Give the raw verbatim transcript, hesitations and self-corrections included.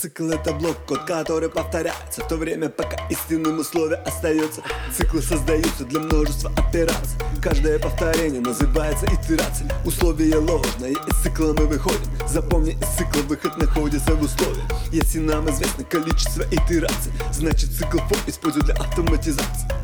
Цикл — это блок-код, который повторяется в то время, пока истинным условием остается. Циклы создаются для множества операций. Каждое повторение называется итерацией. Условие ложное, из цикла мы выходим. Запомни, из цикла выход находится в условиях. Если нам известно количество итераций, значит цикл фор используют для автоматизации.